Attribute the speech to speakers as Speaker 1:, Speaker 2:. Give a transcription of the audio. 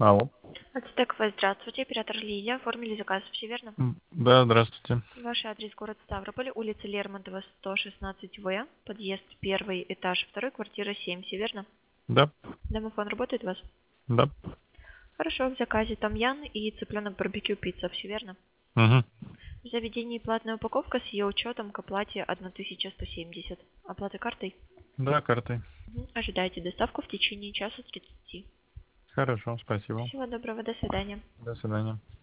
Speaker 1: Алло.
Speaker 2: Ацтек, здравствуйте, оператор Лидия. Оформили заказ, все верно?
Speaker 1: Да, здравствуйте.
Speaker 2: Ваш адрес город Ставрополь, улица Лермонтова, 116В, подъезд, первый этаж, второй, квартира 7, все верно?
Speaker 1: Да,
Speaker 2: Домофон работает у вас?
Speaker 1: да.
Speaker 2: Хорошо, в заказе томьян и цыпленок барбекю пицца, все верно?
Speaker 1: Угу.
Speaker 2: В заведении платная упаковка с ее учетом к оплате 1170. Оплата картой?
Speaker 1: Да, картой.
Speaker 2: Ожидайте доставку в течение часа 30.
Speaker 1: Хорошо, спасибо.
Speaker 2: Всего доброго, до свидания.
Speaker 1: До свидания.